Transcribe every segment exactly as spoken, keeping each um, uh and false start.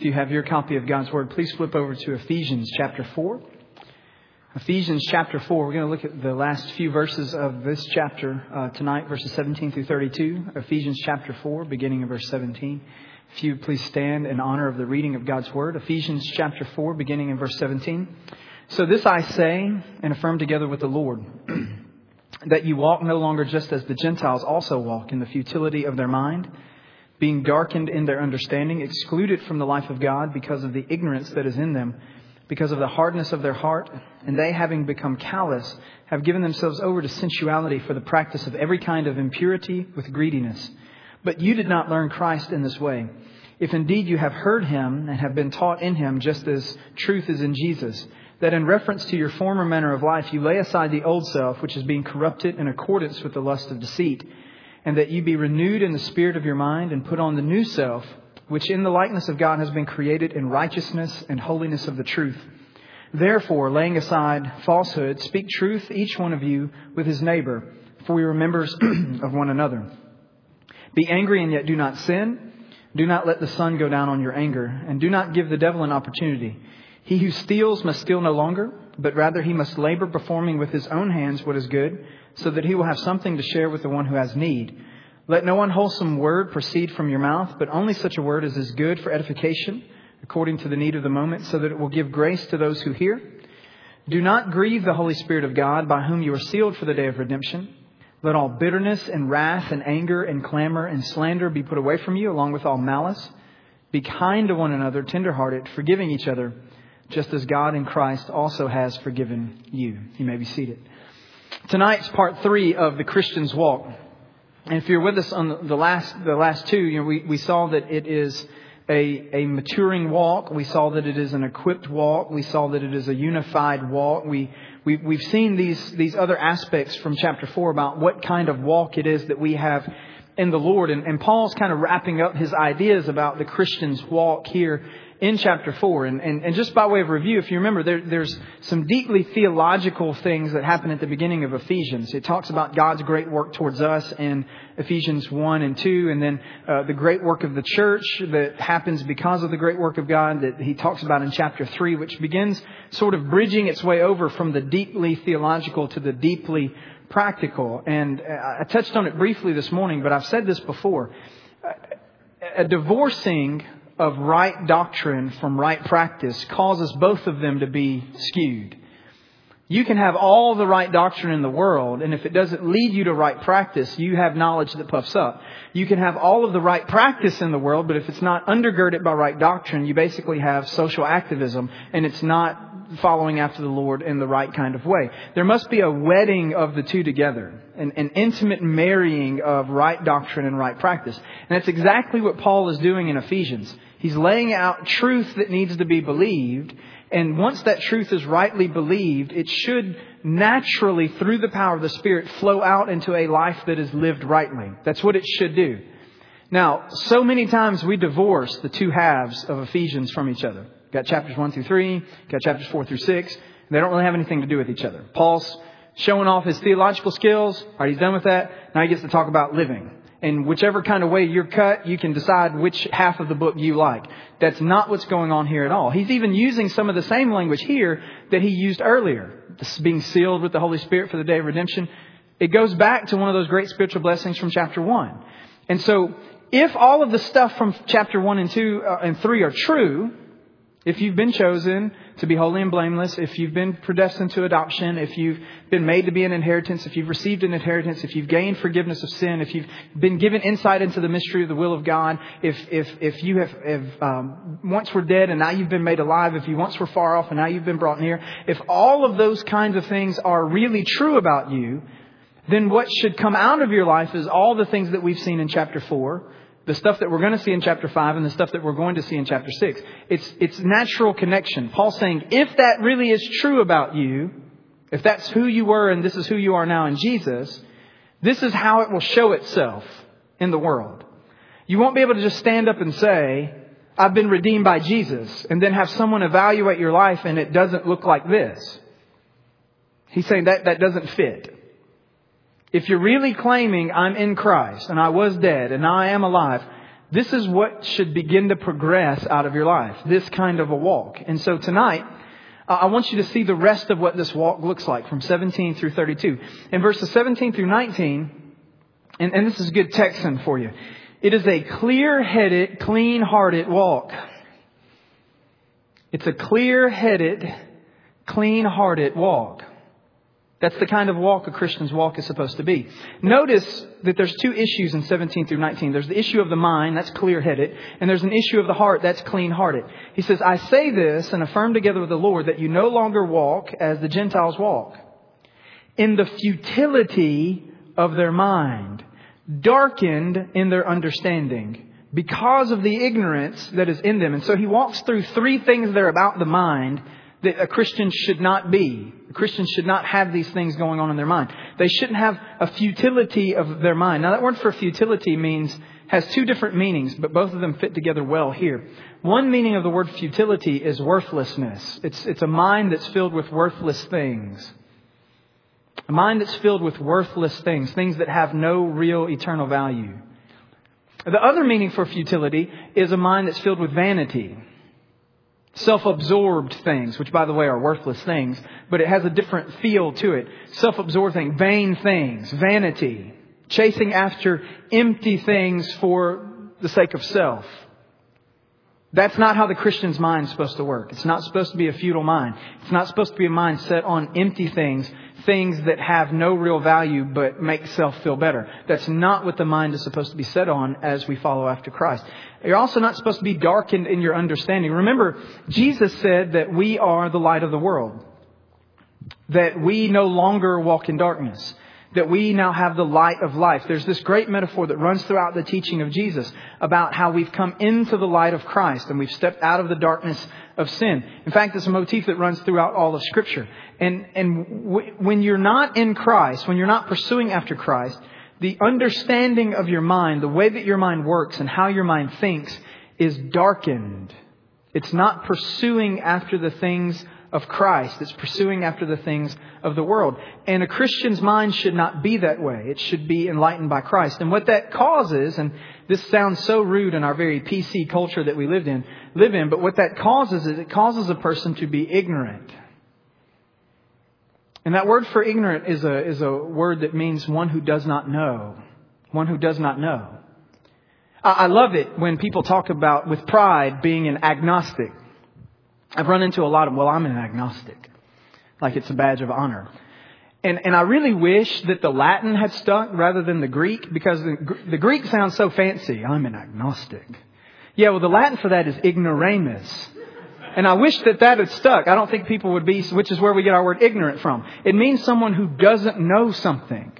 If you have your copy of God's Word, please flip over to Ephesians chapter four. Ephesians chapter four. We're going to look at the last few verses of this chapter uh, tonight, verses seventeen through thirty-two. Ephesians chapter four, beginning in verse seventeen. If you please stand in honor of the reading of God's Word. Ephesians chapter four, beginning in verse seventeen. So this I say and affirm together with the Lord, that you walk no longer just as the Gentiles also walk in the futility of their mind, being darkened in their understanding, excluded from the life of God because of the ignorance that is in them, because of the hardness of their heart. And they, having become callous, have given themselves over to sensuality for the practice of every kind of impurity with greediness. But you did not learn Christ in this way. If indeed you have heard Him and have been taught in Him, just as truth is in Jesus, that in reference to your former manner of life, you lay aside the old self, which is being corrupted in accordance with the lust of deceit, and that you be renewed in the spirit of your mind and put on the new self, which in the likeness of God has been created in righteousness and holiness of the truth. Therefore, laying aside falsehood, speak truth, each one of you, with his neighbor, for we are members of one another. Be angry and yet do not sin. Do not let the sun go down on your anger, and do not give the devil an opportunity. He who steals must steal no longer, but rather he must labor, performing with his own hands what is good, so that he will have something to share with the one who has need. Let no unwholesome word proceed from your mouth, but only such a word as is good for edification, according to the need of the moment, so that it will give grace to those who hear. Do not grieve the Holy Spirit of God, by whom you are sealed for the day of redemption. Let all bitterness and wrath and anger and clamor and slander be put away from you, along with all malice. Be kind to one another, tenderhearted, forgiving each other, just as God in Christ also has forgiven you. You may be seated. Tonight's part three of the Christian's walk. And if you're with us on the last the last two, you know, we, we saw that it is a, a maturing walk. We saw that it is an equipped walk. We saw that it is a unified walk. We, we, we've seen these, these other aspects from chapter four about what kind of walk it is that we have in the Lord. And, and Paul's kind of wrapping up his ideas about the Christian's walk here in chapter four. And, and, and just by way of review, if you remember, there, there's some deeply theological things that happen at the beginning of Ephesians. It talks about God's great work towards us in Ephesians one and two. And then uh, the great work of the church that happens because of the great work of God that he talks about in chapter three, which begins sort of bridging its way over from the deeply theological to the deeply practical. And I touched on it briefly this morning, but I've said this before. A divorcing of right doctrine from right practice causes both of them to be skewed. You can have all the right doctrine in the world, and if it doesn't lead you to right practice, you have knowledge that puffs up. You can have all of the right practice in the world, but if it's not undergirded by right doctrine, you basically have social activism, and it's not following after the Lord in the right kind of way. There must be a wedding of the two together, an, an intimate marrying of right doctrine and right practice. And that's exactly what Paul is doing in Ephesians. He's laying out truth that needs to be believed. And once that truth is rightly believed, it should naturally, through the power of the Spirit, flow out into a life that is lived rightly. That's what it should do. Now, so many times we divorce the two halves of Ephesians from each other. Got chapters one through three, got chapters four through six. They don't really have anything to do with each other. Paul's showing off his theological skills. All right, he's done with that. Now he gets to talk about living. And whichever kind of way you're cut, you can decide which half of the book you like. That's not what's going on here at all. He's even using some of the same language here that he used earlier. This being sealed with the Holy Spirit for the day of redemption. It goes back to one of those great spiritual blessings from chapter one. And so if all of the stuff from chapter one and two uh, and three are true, if you've been chosen to be holy and blameless, if you've been predestined to adoption, if you've been made to be an inheritance, if you've received an inheritance, if you've gained forgiveness of sin, if you've been given insight into the mystery of the will of God, if if if you have, have um, once were dead and now you've been made alive, if you once were far off and now you've been brought near, if all of those kinds of things are really true about you, then what should come out of your life is all the things that we've seen in chapter four, the stuff that we're going to see in chapter five, and the stuff that we're going to see in chapter six. It's it's natural connection. Paul's saying, if that really is true about you, if that's who you were and this is who you are now in Jesus, this is how it will show itself in the world. You won't be able to just stand up and say, I've been redeemed by Jesus, and then have someone evaluate your life and it doesn't look like this. He's saying that that doesn't fit. If you're really claiming I'm in Christ and I was dead and now I am alive, This is what should begin to progress out of your life, this kind of a walk. And so tonight, uh, I want you to see the rest of what this walk looks like from seventeen through thirty-two. In verses seventeen through nineteen, and, and this is good Texan for you, it is a clear-headed, clean-hearted walk. It's a clear-headed, clean-hearted walk. That's the kind of walk a Christian's walk is supposed to be. Notice that there's two issues in seventeen through nineteen. There's the issue of the mind, that's clear-headed, and there's an issue of the heart, that's clean-hearted. He says, I say this and affirm together with the Lord that you no longer walk as the Gentiles walk, in the futility of their mind, darkened in their understanding, because of the ignorance that is in them. And so he walks through three things there about the mind that a Christian should not be. A Christian should not have these things going on in their mind. They shouldn't have a futility of their mind. Now that word for futility means, has two different meanings, but both of them fit together well here. One meaning of the word futility is worthlessness. It's, it's a mind that's filled with worthless things. A mind that's filled with worthless things, things that have no real eternal value. The other meaning for futility is a mind that's filled with vanity. Self-absorbed things, which by the way are worthless things, but it has a different feel to it. Self-absorbed things, vain things, vanity, chasing after empty things for the sake of self. That's not how the Christian's mind is supposed to work. It's not supposed to be a futile mind. It's not supposed to be a mind set on empty things, things that have no real value but make self feel better. That's not what the mind is supposed to be set on as we follow after Christ. You're also not supposed to be darkened in your understanding. Remember, Jesus said that we are the light of the world, that we no longer walk in darkness, that we now have the light of life. There's this great metaphor that runs throughout the teaching of Jesus about how we've come into the light of Christ and we've stepped out of the darkness of sin. In fact, it's a motif that runs throughout all of Scripture. And, and w- when you're not in Christ, when you're not pursuing after Christ, the understanding of your mind, the way that your mind works and how your mind thinks is darkened. It's not pursuing after the things of Christ. It's pursuing after the things of the world. And a Christian's mind should not be that way. It should be enlightened by Christ. And what that causes, and this sounds so rude in our very P C culture that we lived in, live in, but what that causes is it causes a person to be ignorant. And that word for ignorant is a, is a word that means one who does not know. One who does not know. I, I love it when people talk about, with pride, being an agnostic. I've run into a lot of, well, I'm an agnostic. Like it's a badge of honor. And and I really wish that the Latin had stuck rather than the Greek, because the, the Greek sounds so fancy. I'm an agnostic. Yeah, well, the Latin for that is ignoramus. And I wish that that had stuck. I don't think people would be, which is where we get our word ignorant from. It means someone who doesn't know something.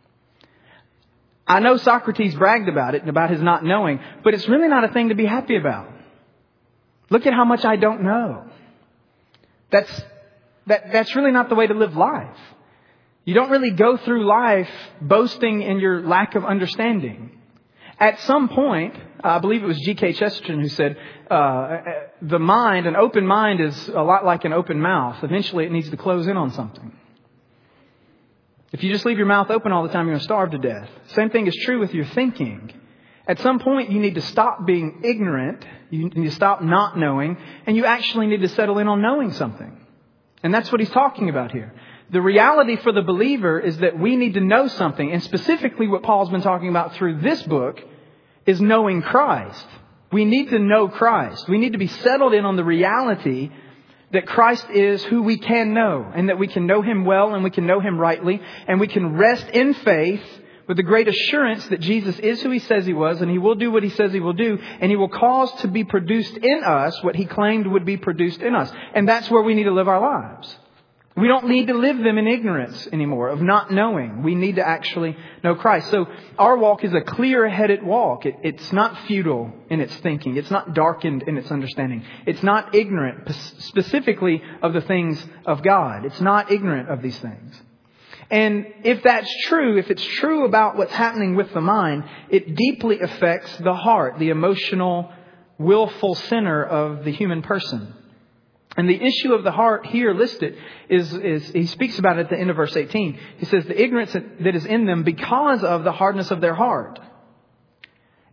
I know Socrates bragged about it and about his not knowing, but it's really not a thing to be happy about. Look at how much I don't know. That's, that, that's really not the way to live life. You don't really go through life boasting in your lack of understanding. At some point, I believe it was G K Chesterton who said, uh, the mind, an open mind is a lot like an open mouth. Eventually it needs to close in on something. If you just leave your mouth open all the time, you're going to starve to death. Same thing is true with your thinking. At some point, you need to stop being ignorant. You need to stop not knowing. And you actually need to settle in on knowing something. And that's what he's talking about here. The reality for the believer is that we need to know something. And specifically what Paul's been talking about through this book is knowing Christ. We need to know Christ. We need to be settled in on the reality that Christ is who we can know. And that we can know Him well and we can know Him rightly. And we can rest in faith with the great assurance that Jesus is who He says He was, and He will do what He says He will do, and He will cause to be produced in us what He claimed would be produced in us. And that's where we need to live our lives. We don't need to live them in ignorance anymore, of not knowing. We need to actually know Christ. So our walk is a clear-headed walk. It, it's not futile in its thinking. It's not darkened in its understanding. It's not ignorant specifically of the things of God. It's not ignorant of these things. And if that's true, if it's true about what's happening with the mind, it deeply affects the heart, the emotional, willful center of the human person. And the issue of the heart here listed is, is, he speaks about it at the end of verse eighteen. He says, the ignorance that is in them because of the hardness of their heart.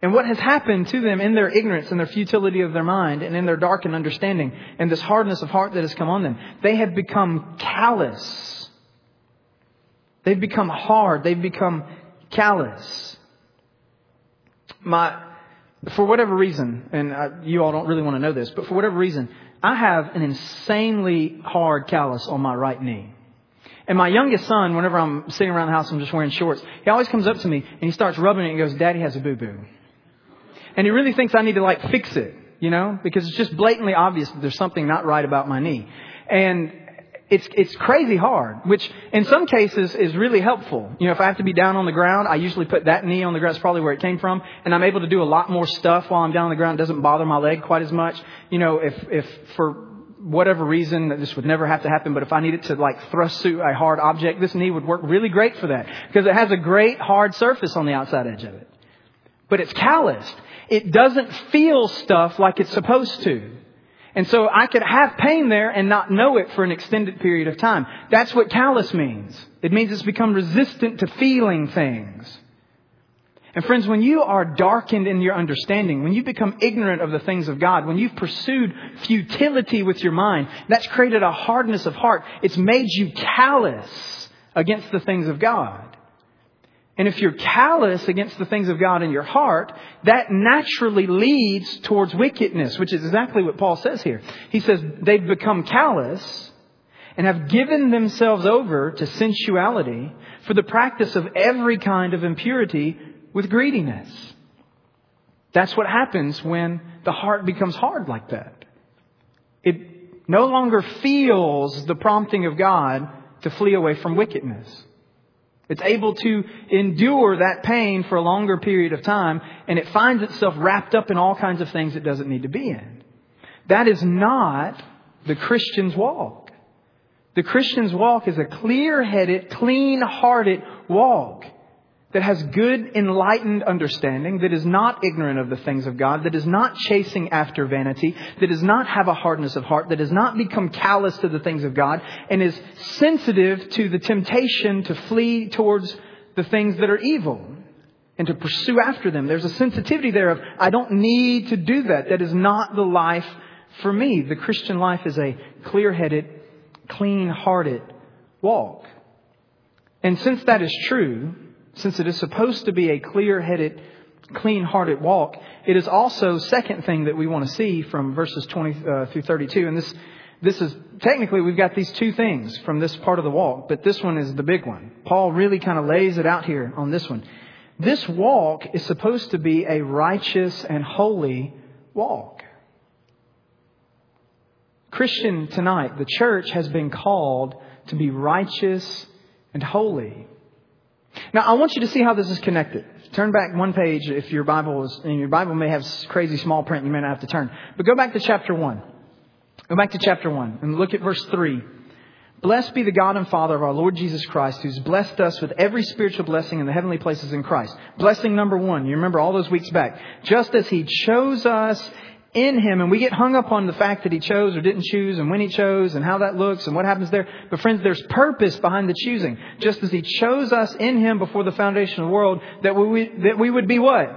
And what has happened to them in their ignorance and their futility of their mind and in their darkened understanding and this hardness of heart that has come on them, they have become callous. They've become hard. They've become callous. My, for whatever reason, and I, you all don't really want to know this, but for whatever reason, I have an insanely hard callus on my right knee. And my youngest son, whenever I'm sitting around the house, I'm just wearing shorts, he always comes up to me and he starts rubbing it and goes, "Daddy has a boo-boo." And he really thinks I need to like fix it, you know, because it's just blatantly obvious that there's something not right about my knee. And it's it's crazy hard, which in some cases is really helpful. You know, if I have to be down on the ground, I usually put that knee on the ground. That's probably where it came from. And I'm able to do a lot more stuff while I'm down on the ground. It doesn't bother my leg quite as much. You know, if if for whatever reason that this would never have to happen, but if I needed to like thrust through a hard object, this knee would work really great for that because it has a great hard surface on the outside edge of it. But it's calloused. It doesn't feel stuff like it's supposed to. And so I could have pain there and not know it for an extended period of time. That's what callous means. It means it's become resistant to feeling things. And friends, when you are darkened in your understanding, when you become ignorant of the things of God, when you've pursued futility with your mind, that's created a hardness of heart. It's made you callous against the things of God. And if you're callous against the things of God in your heart, that naturally leads towards wickedness, which is exactly what Paul says here. He says they've become callous and have given themselves over to sensuality for the practice of every kind of impurity with greediness. That's what happens when the heart becomes hard like that. It no longer feels the prompting of God to flee away from wickedness. It's able to endure that pain for a longer period of time, and it finds itself wrapped up in all kinds of things it doesn't need to be in. That is not the Christian's walk. The Christian's walk is a clear-headed, clean-hearted walk that has good, enlightened understanding, that is not ignorant of the things of God, that is not chasing after vanity, that does not have a hardness of heart, that does not become callous to the things of God, and is sensitive to the temptation to flee towards the things that are evil and to pursue after them. There's a sensitivity there of, I don't need to do that. That is not the life for me. The Christian life is a clear-headed, clean-hearted walk. And since that is true, since it is supposed to be a clear-headed, clean-hearted walk, it is also second thing that we want to see from verses twenty uh, through thirty-two. And this, this is technically we've got these two things from this part of the walk, but this one is the big one. Paul really kind of lays it out here on this one. This walk is supposed to be a righteous and holy walk. Christian, tonight, the church has been called to be righteous and holy. Now, I want you to see how this is connected. Turn back one page if your Bible is, and your Bible may have crazy small print, you may not have to turn. But go back to chapter one. Go back to chapter one and look at verse three. Blessed be the God and Father of our Lord Jesus Christ, who's blessed us with every spiritual blessing in the heavenly places in Christ. Blessing number one, you remember all those weeks back. Just as He chose us in Him, and we get hung up on the fact that He chose or didn't choose and when He chose and how that looks and what happens there. But friends, there's purpose behind the choosing. Just as He chose us in Him before the foundation of the world, that we, that we would be what?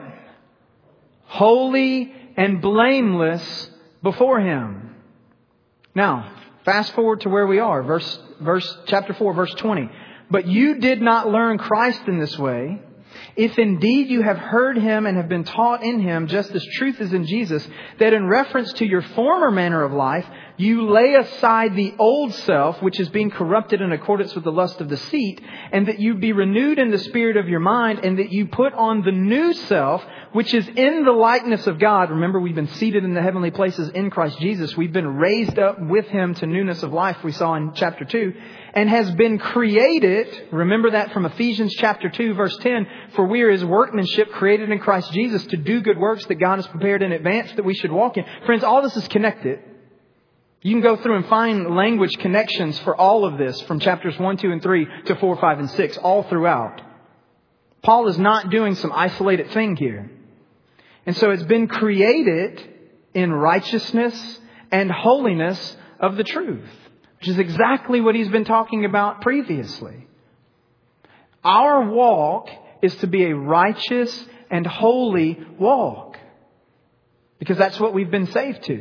Holy and blameless before Him. Now, fast forward to where we are. Verse, verse, chapter four, verse twenty. But you did not learn Christ in this way. If indeed you have heard Him and have been taught in Him, just as truth is in Jesus, that in reference to your former manner of life, you lay aside the old self, which is being corrupted in accordance with the lust of deceit, and that you be renewed in the spirit of your mind, and that you put on the new self, which is in the likeness of God. Remember, we've been seated in the heavenly places in Christ Jesus. We've been raised up with Him to newness of life, we saw in chapter two, and has been created. Remember that from Ephesians chapter two, verse ten. For we are His workmanship, created in Christ Jesus to do good works that God has prepared in advance that we should walk in. Friends, all this is connected. You can go through and find language connections for all of this from chapters one, two, and three to four, five, and six, all throughout. Paul is not doing some isolated thing here. And so it's been created in righteousness and holiness of the truth, which is exactly what he's been talking about previously. Our walk is to be a righteous and holy walk. Because that's what we've been saved to.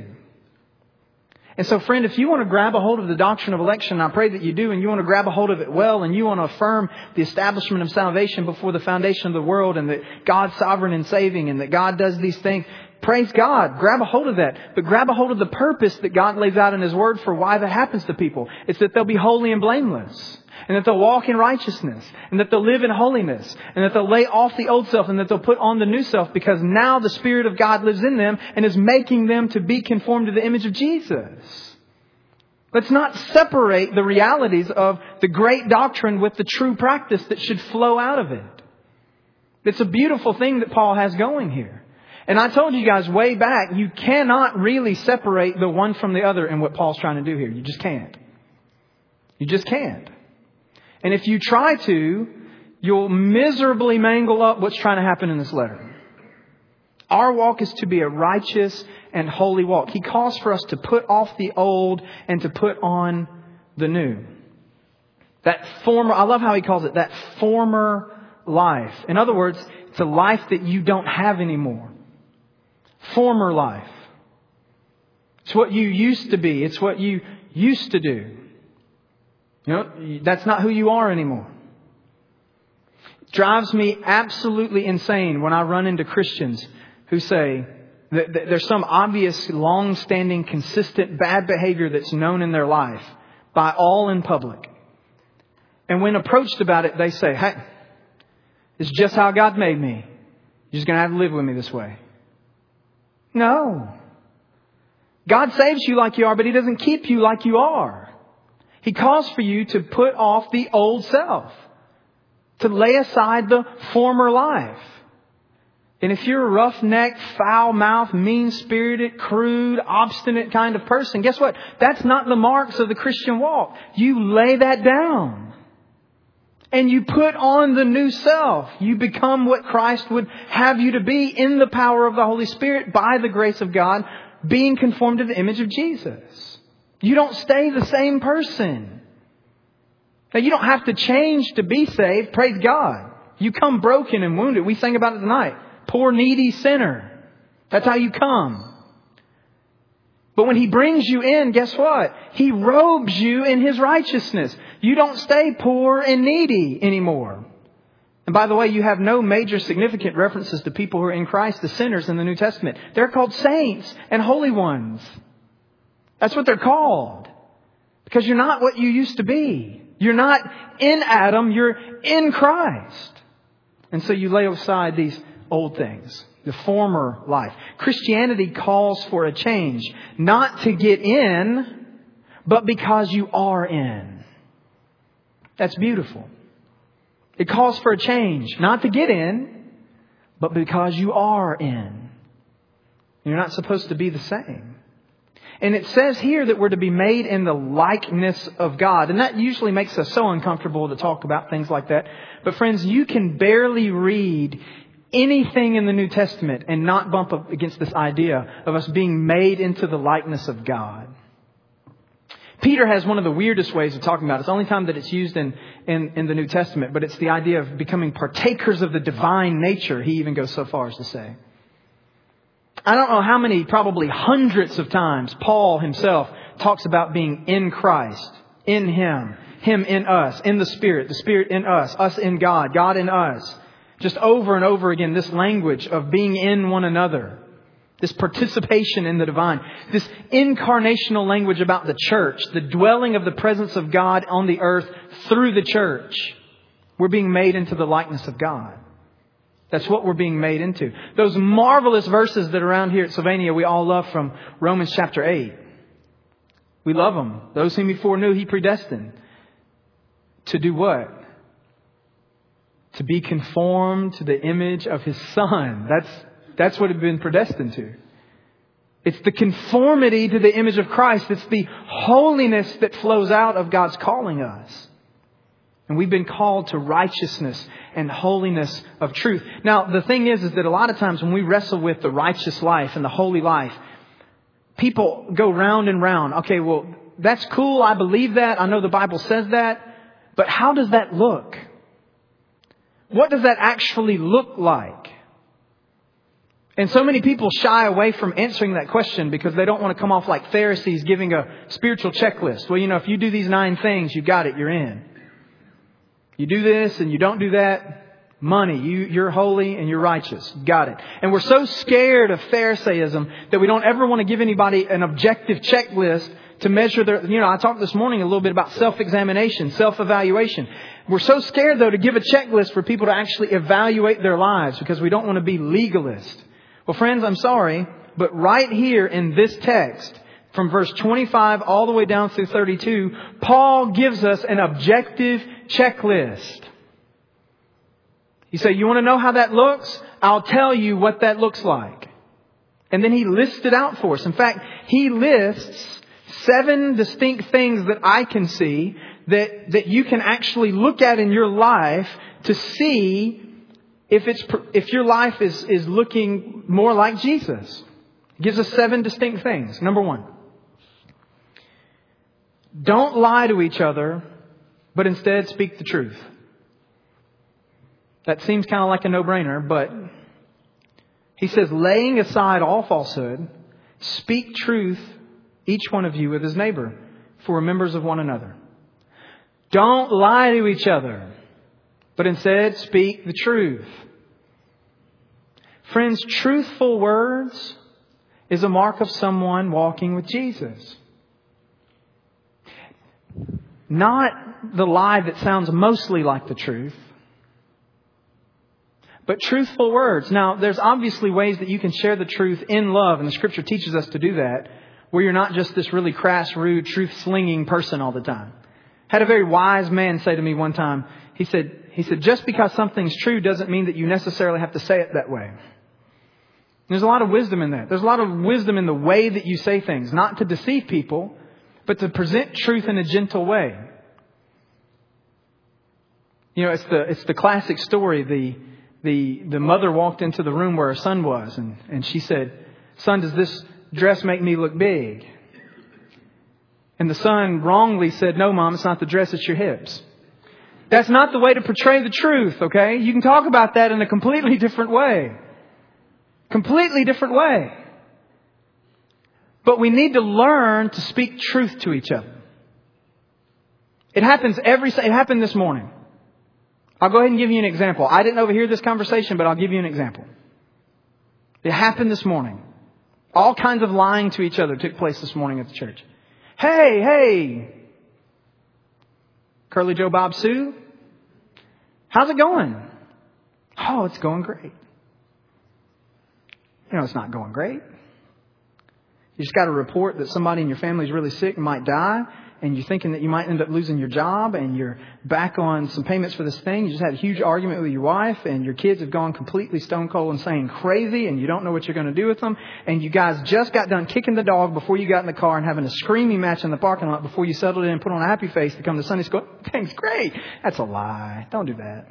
And so, friend, if you want to grab a hold of the doctrine of election, I pray that you do, and you want to grab a hold of it well, and you want to affirm the establishment of salvation before the foundation of the world, and that God's sovereign and saving, and that God does these things, praise God. Grab a hold of that. But grab a hold of the purpose that God lays out in His Word for why that happens to people. It's that they'll be holy and blameless, and that they'll walk in righteousness, and that they'll live in holiness, and that they'll lay off the old self, and that they'll put on the new self, because now the Spirit of God lives in them and is making them to be conformed to the image of Jesus. Let's not separate the realities of the great doctrine with the true practice that should flow out of it. It's a beautiful thing that Paul has going here. And I told you guys way back, you cannot really separate the one from the other in what Paul's trying to do here. You just can't. You just can't. And if you try to, you'll miserably mangle up what's trying to happen in this letter. Our walk is to be a righteous and holy walk. He calls for us to put off the old and to put on the new. That former, I love how he calls it, that former life. In other words, it's a life that you don't have anymore. Former life. It's what you used to be. It's what you used to do. You know, that's not who you are anymore. It drives me absolutely insane when I run into Christians who say that there's some obvious, long-standing, consistent bad behavior that's known in their life by all in public. And when approached about it, they say, hey, it's just how God made me. You're just going to have to live with me this way. No. God saves you like you are, but He doesn't keep you like you are. He calls for you to put off the old self, to lay aside the former life. And if you're a roughneck, foul-mouthed, mean-spirited, crude, obstinate kind of person, guess what? That's not the marks of the Christian walk. You lay that down. And you put on the new self. You become what Christ would have you to be in the power of the Holy Spirit by the grace of God, being conformed to the image of Jesus. You don't stay the same person. Now, you don't have to change to be saved. Praise God. You come broken and wounded. We sang about it tonight. Poor, needy sinner. That's how you come. But when He brings you in, guess what? He robes you in His righteousness. You don't stay poor and needy anymore. And by the way, you have no major significant references to people who are in Christ, the sinners in the New Testament. They're called saints and holy ones. That's what they're called. Because you're not what you used to be. You're not in Adam, you're in Christ. And so you lay aside these old things, the former life. Christianity calls for a change, not to get in, but because you are in. That's beautiful. It calls for a change, not to get in, but because you are in. You're not supposed to be the same. And it says here that we're to be made in the likeness of God. And that usually makes us so uncomfortable to talk about things like that. But friends, you can barely read anything in the New Testament and not bump up against this idea of us being made into the likeness of God. Peter has one of the weirdest ways of talking about it. It's the only time that it's used in, in, in the New Testament. But it's the idea of becoming partakers of the divine nature. He even goes so far as to say. I don't know how many, probably hundreds of times, Paul himself talks about being in Christ, in Him, Him in us, in the Spirit, the Spirit in us, us in God, God in us. Just over and over again, this language of being in one another, this participation in the divine, this incarnational language about the church, the dwelling of the presence of God on the earth through the church. We're being made into the likeness of God. That's what we're being made into. Those marvelous verses that are around here at Sylvania we all love from Romans chapter eight. We love them. Those whom He foreknew, He predestined. To do what? To be conformed to the image of His Son. That's, that's what we've been predestined to. It's the conformity to the image of Christ. It's the holiness that flows out of God's calling us. And we've been called to righteousness and holiness of truth. Now, the thing is, is that a lot of times when we wrestle with the righteous life and the holy life, people go round and round. Okay, well, that's cool. I believe that. I know the Bible says that. But how does that look? What does that actually look like? And so many people shy away from answering that question because they don't want to come off like Pharisees giving a spiritual checklist. Well, you know, if you do these nine things, you got it, you're in. You do this and you don't do that, money. You, you're holy and you're righteous. Got it. And we're so scared of Pharisaism that we don't ever want to give anybody an objective checklist to measure their, you know, I talked this morning a little bit about self-examination, self-evaluation. We're so scared, though, to give a checklist for people to actually evaluate their lives because we don't want to be legalist. Well, friends, I'm sorry, but right here in this text, from verse twenty-five all the way down through thirty-two, Paul gives us an objective checklist. You say, you want to know how that looks? I'll tell you what that looks like. And then he lists it out for us. In fact, he lists seven distinct things that I can see that, that you can actually look at in your life to see if it's if your life is, is looking more like Jesus. He gives us seven distinct things. Number one, don't lie to each other, but instead speak the truth. That seems kind of like a no-brainer, but he says, laying aside all falsehood, speak truth, each one of you with his neighbor, for we're members of one another. Don't lie to each other, but instead speak the truth. Friends, truthful words is a mark of someone walking with Jesus. Not the lie that sounds mostly like the truth, but truthful words. Now, there's obviously ways that you can share the truth in love, and the Scripture teaches us to do that, where you're not just this really crass, rude, truth-slinging person all the time. Had a very wise man say to me one time, he said, he said, just because something's true doesn't mean that you necessarily have to say it that way. There's a lot of wisdom in that. There's a lot of wisdom in the way that you say things, not to deceive people, but to present truth in a gentle way. You know, it's the it's the classic story. The the the mother walked into the room where her son was, and, and she said, "Son, does this dress make me look big?" And the son wrongly said, "No, Mom, it's not the dress, it's your hips." That's not the way to portray the truth, okay? You can talk about that in a completely different way. Completely different way. But we need to learn to speak truth to each other. It happens every, it happened this morning. I'll go ahead and give you an example. I didn't overhear this conversation, but I'll give you an example. It happened this morning. All kinds of lying to each other took place this morning at the church. Hey, hey, Curly Joe Bob Sue, how's it going? Oh, it's going great. You know, it's not going great. You just got a report that somebody in your family is really sick and might die, and you're thinking that you might end up losing your job, and you're back on some payments for this thing. You just had a huge argument with your wife, and your kids have gone completely stone cold insane crazy, and you don't know what you're going to do with them. And you guys just got done kicking the dog before you got in the car and having a screaming match in the parking lot before you settled in and put on a happy face to come to Sunday school. Things great. That's a lie. Don't do that.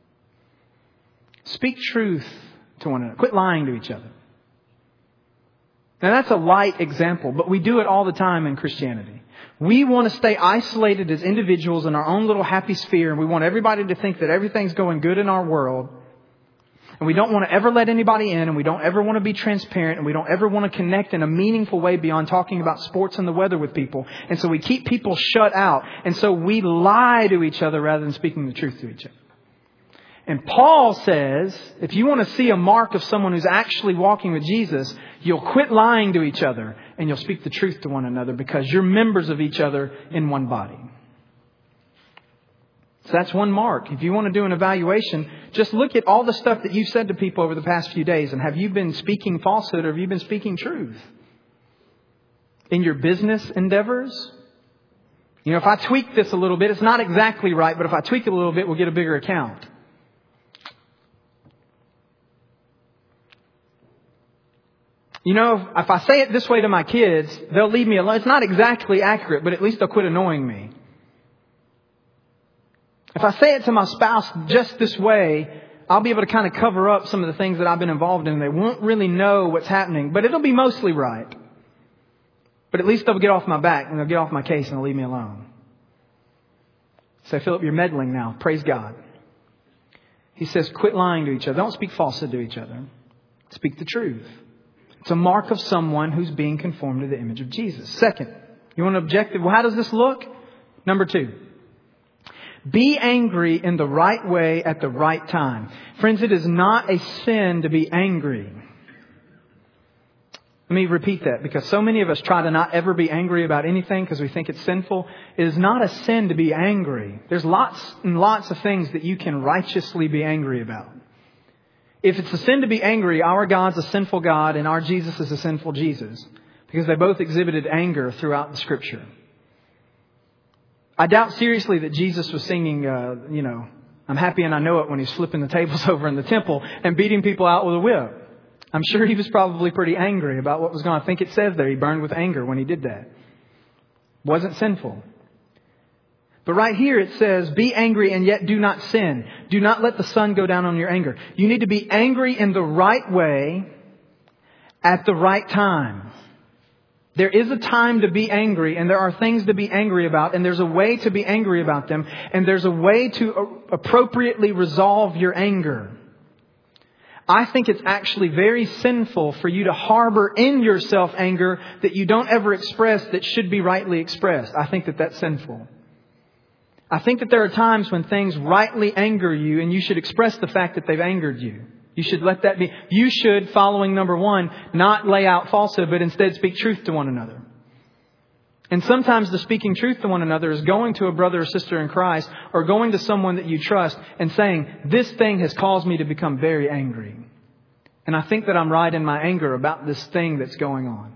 Speak truth to one another. Quit lying to each other. Now that's a light example, but we do it all the time in Christianity. We want to stay isolated as individuals in our own little happy sphere, and we want everybody to think that everything's going good in our world. And we don't want to ever let anybody in, and we don't ever want to be transparent, and we don't ever want to connect in a meaningful way beyond talking about sports and the weather with people. And so we keep people shut out. And so we lie to each other rather than speaking the truth to each other. And Paul says, if you want to see a mark of someone who's actually walking with Jesus, you'll quit lying to each other and you'll speak the truth to one another because you're members of each other in one body. So that's one mark. If you want to do an evaluation, just look at all the stuff that you've said to people over the past few days, and have you been speaking falsehood or have you been speaking truth? In your business endeavors? You know, if I tweak this a little bit, it's not exactly right, but if I tweak it a little bit, we'll get a bigger account. You know, if I say it this way to my kids, they'll leave me alone. It's not exactly accurate, but at least they'll quit annoying me. If I say it to my spouse just this way, I'll be able to kind of cover up some of the things that I've been involved in. They won't really know what's happening, but it'll be mostly right. But at least they'll get off my back and they'll get off my case and they'll leave me alone. Say, Philip, you're meddling now. Praise God. He says, quit lying to each other. Don't speak falsehood to each other. Speak the truth. It's a mark of someone who's being conformed to the image of Jesus. Second, you want an objective? Well, how does this look? Number two, be angry in the right way at the right time. Friends, it is not a sin to be angry. Let me repeat that, because so many of us try to not ever be angry about anything because we think it's sinful. It is not a sin to be angry. There's lots and lots of things that you can righteously be angry about. If it's a sin to be angry, our God's a sinful God and our Jesus is a sinful Jesus, because they both exhibited anger throughout the Scripture. I doubt seriously that Jesus was singing, uh, you know, I'm happy and I know it, when he's flipping the tables over in the temple and beating people out with a whip. I'm sure he was probably pretty angry about what was going on. I think it says there he burned with anger when he did that. Wasn't sinful. But right here it says, be angry and yet do not sin. Do not let the sun go down on your anger. You need to be angry in the right way at the right time. There is a time to be angry, and there are things to be angry about, and there's a way to be angry about them, and there's a way to appropriately resolve your anger. I think it's actually very sinful for you to harbor in yourself anger that you don't ever express that should be rightly expressed. I think that that's sinful. I think that there are times when things rightly anger you and you should express the fact that they've angered you. You should let that be. You should, following number one, not lay out falsehood, but instead speak truth to one another. And sometimes the speaking truth to one another is going to a brother or sister in Christ, or going to someone that you trust and saying, this thing has caused me to become very angry. And I think that I'm right in my anger about this thing that's going on.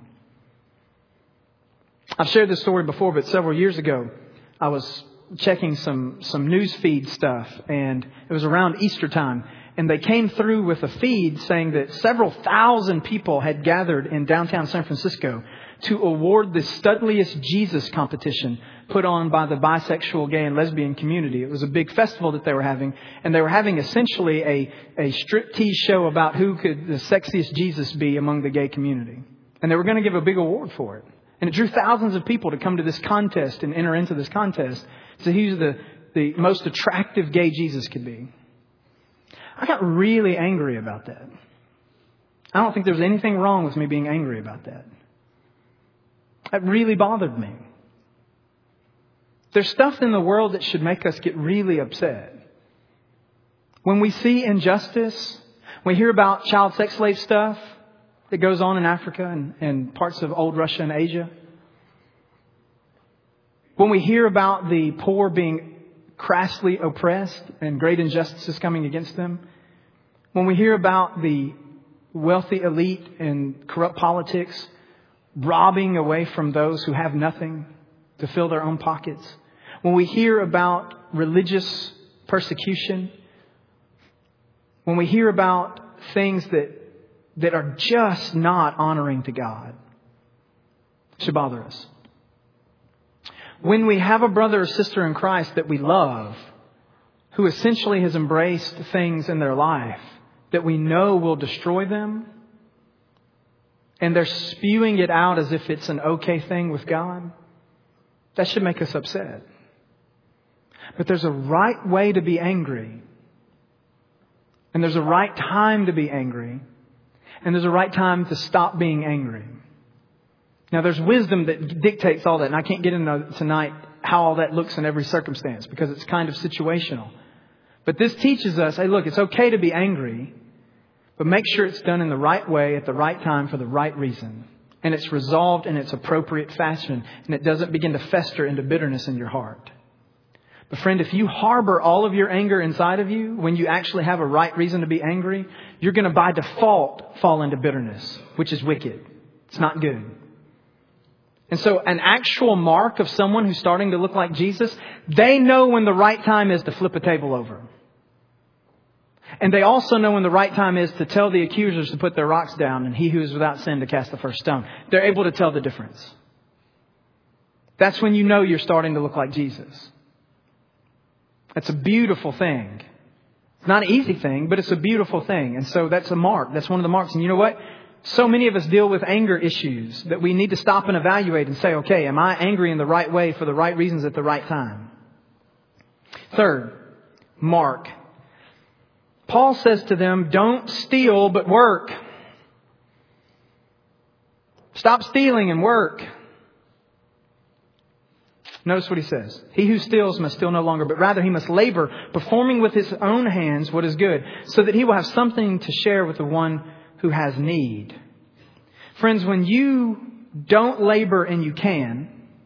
I've shared this story before, but several years ago, I was checking some, some news feed stuff, and it was around Easter time. And they came through with a feed saying that several thousand people had gathered in downtown San Francisco to award the Studliest Jesus competition put on by the bisexual, gay and lesbian community. It was a big festival that they were having, and they were having essentially a, a striptease show about who could the sexiest Jesus be among the gay community. And they were going to give a big award for it. And it drew thousands of people to come to this contest and enter into this contest. So who's the, the most attractive gay Jesus could be. I got really angry about that. I don't think there's anything wrong with me being angry about that. That really bothered me. There's stuff in the world that should make us get really upset. When we see injustice, we hear about child sex slave stuff that goes on in Africa and, and parts of old Russia and Asia. When we hear about the poor being crassly oppressed and great injustices coming against them. When we hear about the wealthy elite and corrupt politics robbing away from those who have nothing to fill their own pockets. When we hear about religious persecution. When we hear about things that, that are just not honoring to God. It should bother us. When we have a brother or sister in Christ that we love, who essentially has embraced things in their life that we know will destroy them, and they're spewing it out as if it's an okay thing with God, that should make us upset. But there's a right way to be angry. And there's a right time to be angry. And there's a right time to stop being angry. Now, there's wisdom that dictates all that. And I can't get into tonight how all that looks in every circumstance, because it's kind of situational. But this teaches us, hey, look, it's okay to be angry, but make sure it's done in the right way at the right time for the right reason. And it's resolved in its appropriate fashion. And it doesn't begin to fester into bitterness in your heart. But friend, if you harbor all of your anger inside of you when you actually have a right reason to be angry, you're going to by default fall into bitterness, which is wicked. It's not good. And so an actual mark of someone who's starting to look like Jesus, they know when the right time is to flip a table over. And they also know when the right time is to tell the accusers to put their rocks down and he who is without sin to cast the first stone. They're able to tell the difference. That's when you know you're starting to look like Jesus. That's a beautiful thing. It's not an easy thing, but it's a beautiful thing. And so that's a mark. That's one of the marks. And you know what? So many of us deal with anger issues that we need to stop and evaluate and say, okay, am I angry in the right way for the right reasons at the right time? Third, mark. Paul says to them, don't steal, but work. Stop stealing and work. Notice what he says. He who steals must steal no longer, but rather he must labor, performing with his own hands what is good, so that he will have something to share with the one who has need. Friends, when you don't labor and you can,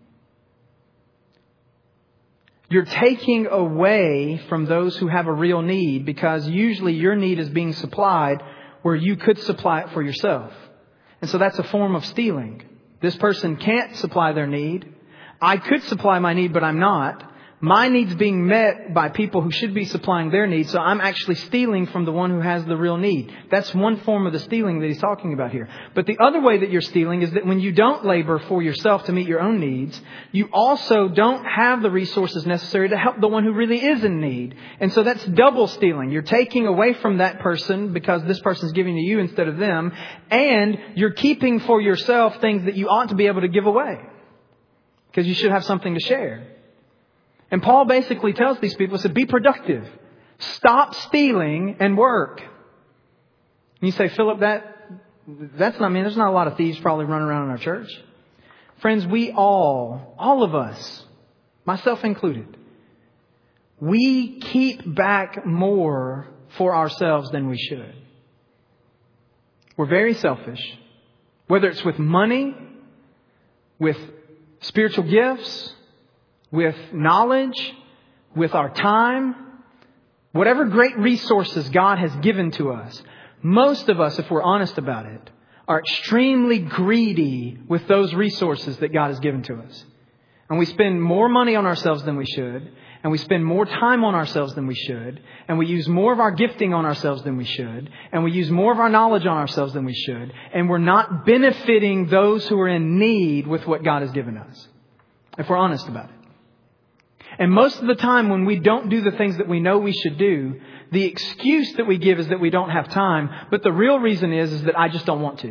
you're taking away from those who have a real need, because usually your need is being supplied where you could supply it for yourself. And so that's a form of stealing. This person can't supply their need. I could supply my need, but I'm not. My need's being met by people who should be supplying their needs. So I'm actually stealing from the one who has the real need. That's one form of the stealing that he's talking about here. But the other way that you're stealing is that when you don't labor for yourself to meet your own needs, you also don't have the resources necessary to help the one who really is in need. And so that's double stealing. You're taking away from that person because this person's giving to you instead of them. And you're keeping for yourself things that you ought to be able to give away, because you should have something to share. And Paul basically tells these people, said, be productive. Stop stealing and work. And you say, Philip, that that's not, I mean, there's not a lot of thieves probably running around in our church. Friends, we all, all of us, myself included, we keep back more for ourselves than we should. We're very selfish. Whether it's with money, with spiritual gifts, with knowledge, with our time, whatever great resources God has given to us, most of us, if we're honest about it, are extremely greedy with those resources that God has given to us. And we spend more money on ourselves than we should, and we spend more time on ourselves than we should, and we use more of our gifting on ourselves than we should, and we use more of our knowledge on ourselves than we should, and we're not benefiting those who are in need with what God has given us, if we're honest about it. And most of the time when we don't do the things that we know we should do, the excuse that we give is that we don't have time. But the real reason is, is that I just don't want to.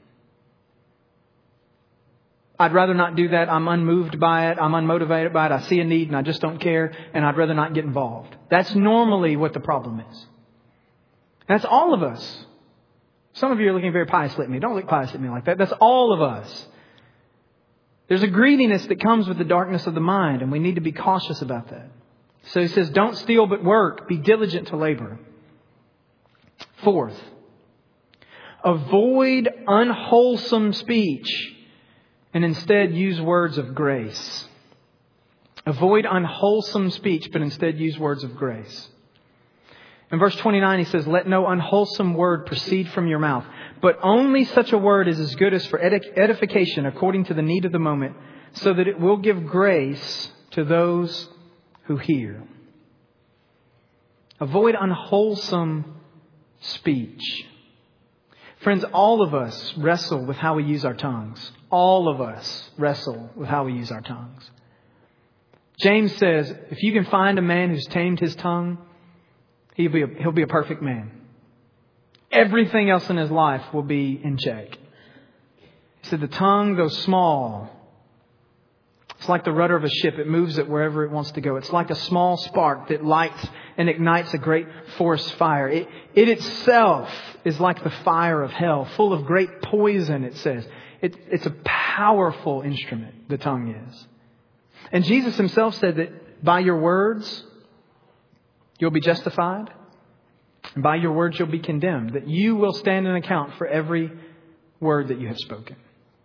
I'd rather not do that. I'm unmoved by it. I'm unmotivated by it. I see a need and I just don't care. And I'd rather not get involved. That's normally what the problem is. That's all of us. Some of you are looking very piously at me. Don't look piously at me like that. That's all of us. There's a greediness that comes with the darkness of the mind, and we need to be cautious about that. So he says, don't steal but work. Be diligent to labor. Fourth, avoid unwholesome speech and instead use words of grace. Avoid unwholesome speech, but instead use words of grace. In verse twenty-nine, he says, let no unwholesome word proceed from your mouth, but only such a word is as good as for edification according to the need of the moment, so that it will give grace to those who hear. Avoid unwholesome speech. Friends, all of us wrestle with how we use our tongues. All of us wrestle with how we use our tongues. James says, if you can find a man who's tamed his tongue, he'll be a, he'll be a perfect man. Everything else in his life will be in check. He said the tongue, though small, it's like the rudder of a ship. It moves it wherever it wants to go. It's like a small spark that lights and ignites a great forest fire. It, it itself is like the fire of hell, full of great poison, it says. It, it's a powerful instrument, the tongue is. And Jesus himself said that by your words, you'll be justified. And by your words, you'll be condemned. That you will stand an account for every word that you have spoken.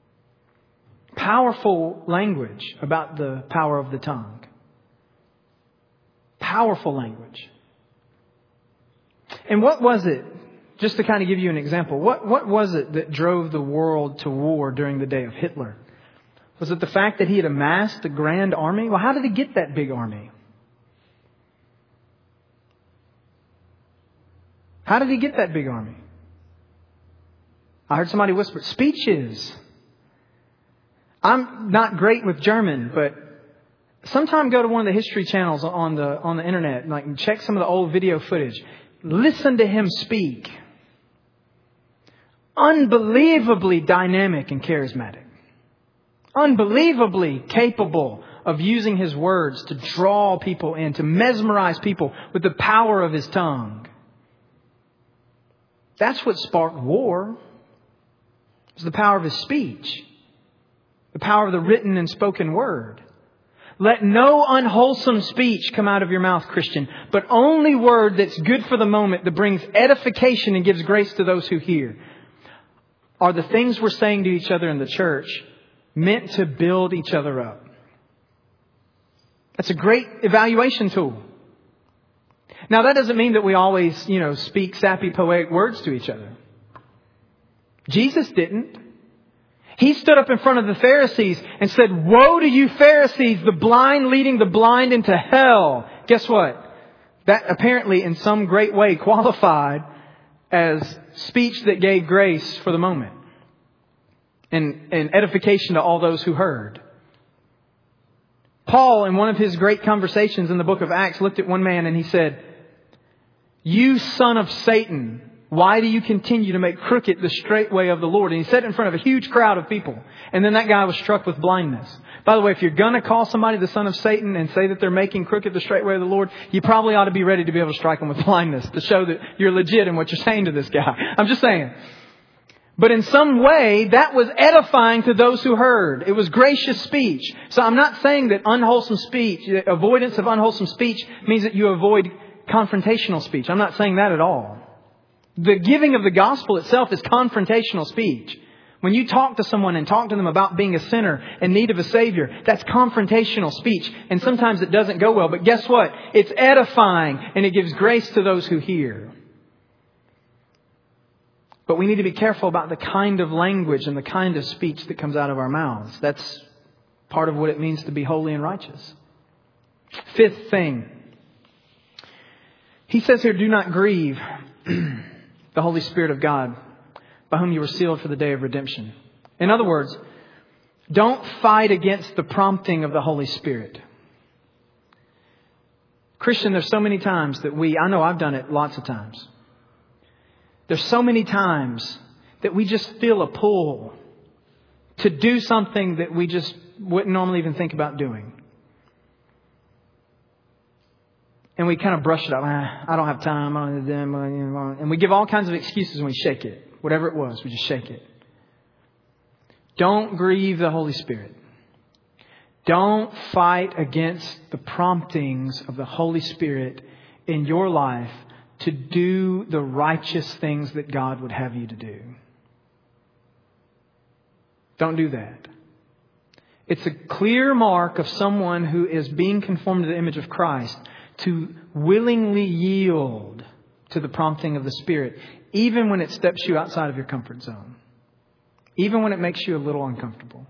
Powerful language about the power of the tongue. Powerful language. And what was it, just to kind of give you an example, what, what was it that drove the world to war during the day of Hitler? Was it the fact that he had amassed a grand army? Well, how did he get that big army? How did he get that big army? I heard somebody whisper, speeches. I'm not great with German, but sometime go to one of the history channels on the on the internet, like and check some of the old video footage. Listen to him speak. Unbelievably dynamic and charismatic. Unbelievably capable of using his words to draw people in, to mesmerize people with the power of his tongue. That's what sparked war. It's the power of His speech. The power of the written and spoken word. Let no unwholesome speech come out of your mouth, Christian, but only word that's good for the moment, that brings edification and gives grace to those who hear. Are the things we're saying to each other in the church meant to build each other up? That's a great evaluation tool. Now, that doesn't mean that we always, you know, speak sappy, poetic words to each other. Jesus didn't. He stood up in front of the Pharisees and said, "Woe to you Pharisees, the blind leading the blind into hell." Guess what? That apparently in some great way qualified as speech that gave grace for the moment and, and edification to all those who heard. Paul, in one of his great conversations in the book of Acts, looked at one man and he said, "You son of Satan, why do you continue to make crooked the straight way of the Lord?" And he said it in front of a huge crowd of people. And then that guy was struck with blindness. By the way, if you're going to call somebody the son of Satan and say that they're making crooked the straight way of the Lord, you probably ought to be ready to be able to strike them with blindness to show that you're legit in what you're saying to this guy. I'm just saying. But in some way, that was edifying to those who heard. It was gracious speech. So I'm not saying that unwholesome speech, avoidance of unwholesome speech means that you avoid confrontational speech. I'm not saying that at all. The giving of the gospel itself is confrontational speech. When you talk to someone and talk to them about being a sinner in need of a Savior, that's confrontational speech. And sometimes it doesn't go well. But guess what? It's edifying and it gives grace to those who hear. But we need to be careful about the kind of language and the kind of speech that comes out of our mouths. That's part of what it means to be holy and righteous. Fifth thing. He says here, do not grieve the Holy Spirit of God, by whom you were sealed for the day of redemption. In other words, don't fight against the prompting of the Holy Spirit. Christian, there's so many times that we, I know I've done it lots of times. There's so many times that we just feel a pull to do something that we just wouldn't normally even think about doing. And we kind of brush it up. Ah, I don't have time. I don't have them. And we give all kinds of excuses and we shake it. Whatever it was, we just shake it. Don't grieve the Holy Spirit. Don't fight against the promptings of the Holy Spirit in your life to do the righteous things that God would have you to do. Don't do that. It's a clear mark of someone who is being conformed to the image of Christ to willingly yield to the prompting of the Spirit, even when it steps you outside of your comfort zone. Even when it makes you a little uncomfortable.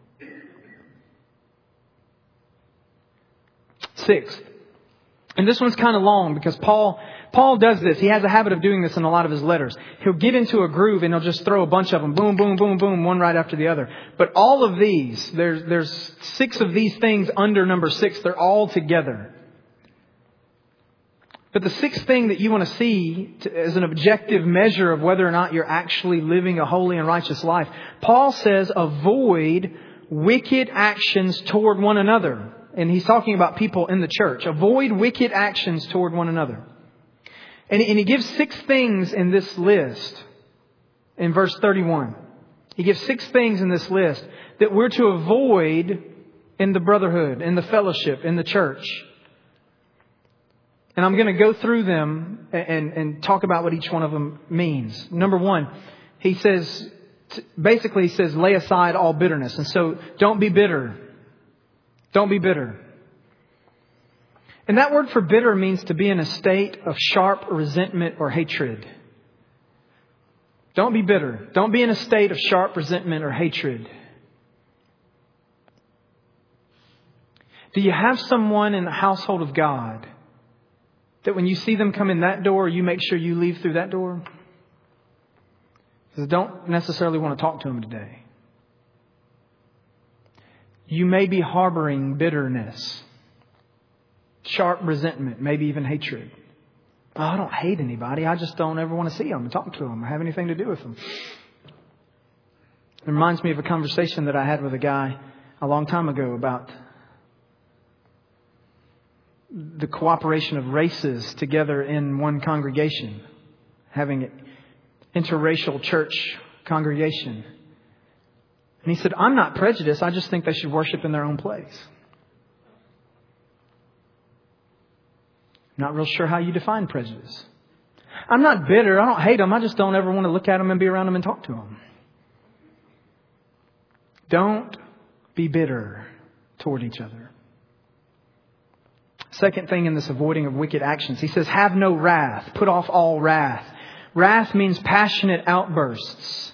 Sixth, and this one's kind of long because Paul Paul does this. He has a habit of doing this in a lot of his letters. He'll get into a groove and he'll just throw a bunch of them. Boom, boom, boom, boom. One right after the other. But all of these, there's, there's six of these things under number six. They're all together. But the sixth thing that you want to see to, as an objective measure of whether or not you're actually living a holy and righteous life, Paul says avoid wicked actions toward one another. And he's talking about people in the church. Avoid wicked actions toward one another. And, and he gives six things in this list in verse thirty-one. He gives six things in this list that we're to avoid in the brotherhood, in the fellowship, in the church. And I'm going to go through them and, and talk about what each one of them means. Number one, he says, basically he says, lay aside all bitterness. And so don't be bitter. Don't be bitter. And that word for bitter means to be in a state of sharp resentment or hatred. Don't be bitter. Don't be in a state of sharp resentment or hatred. Do you have someone in the household of God that when you see them come in that door, you make sure you leave through that door? Because I don't necessarily want to talk to them today. You may be harboring bitterness, sharp resentment, maybe even hatred. Oh, I don't hate anybody. I just don't ever want to see them and talk to them or have anything to do with them. It reminds me of a conversation that I had with a guy a long time ago about the cooperation of races together in one congregation, having an interracial church congregation. And he said, I'm not prejudiced. I just think they should worship in their own place. I'm not real sure how you define prejudice. I'm not bitter. I don't hate them. I just don't ever want to look at them and be around them and talk to them. Don't be bitter toward each other. Second thing in this avoiding of wicked actions, he says, have no wrath. Put off all wrath. Wrath means passionate outbursts.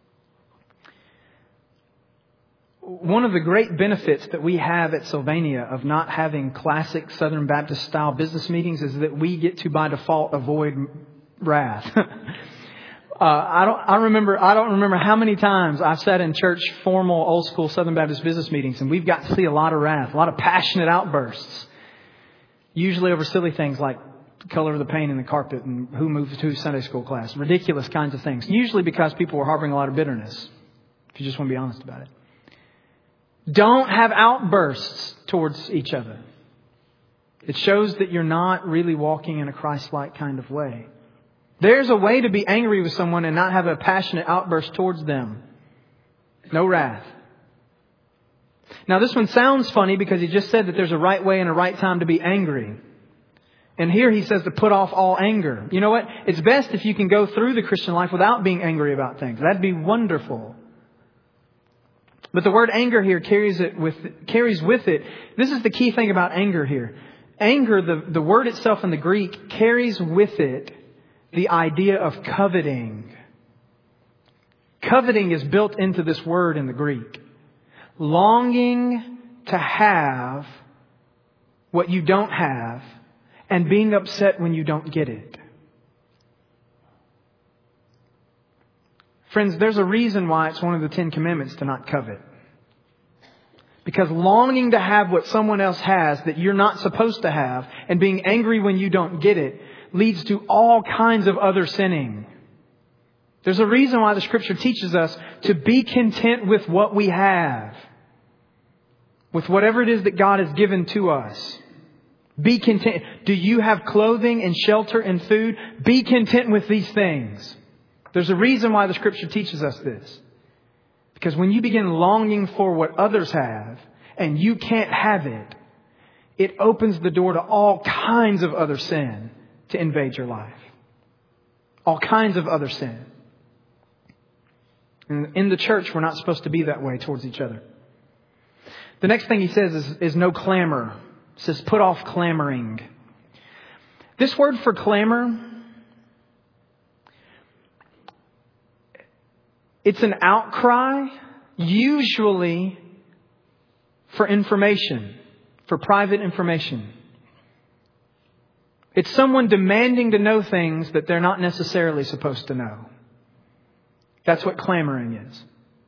One of the great benefits that we have at Sylvania of not having classic Southern Baptist style business meetings is that we get to by default avoid wrath. uh, I don't. I remember. I don't remember how many times I've sat in church, formal, old school Southern Baptist business meetings, and we've got to see a lot of wrath, a lot of passionate outbursts. Usually over silly things like the color of the paint in the carpet and who moves to Sunday school class. Ridiculous kinds of things. Usually because people were harboring a lot of bitterness. If you just want to be honest about it. Don't have outbursts towards each other. It shows that you're not really walking in a Christ-like kind of way. There's a way to be angry with someone and not have a passionate outburst towards them. No wrath. Now this one sounds funny because he just said that there's a right way and a right time to be angry. And here he says to put off all anger. You know what? It's best if you can go through the Christian life without being angry about things. That'd be wonderful. But the word anger here carries it with carries with it. This is the key thing about anger here. Anger, the, the word itself in the Greek, carries with it the idea of coveting. Coveting is built into this word in the Greek. Longing to have what you don't have and being upset when you don't get it. Friends, there's a reason why it's one of the Ten Commandments to not covet. Because longing to have what someone else has that you're not supposed to have and being angry when you don't get it leads to all kinds of other sinning. There's a reason why the Scripture teaches us to be content with what we have. With whatever it is that God has given to us. Be content. Do you have clothing and shelter and food? Be content with these things. There's a reason why the Scripture teaches us this. Because when you begin longing for what others have and you can't have it, it opens the door to all kinds of other sin to invade your life. All kinds of other sin. And in the church, we're not supposed to be that way towards each other. The next thing he says is, is no clamor. It says put off clamoring. This word for clamor, it's an outcry, usually for information, for private information. It's someone demanding to know things that they're not necessarily supposed to know. That's what clamoring is.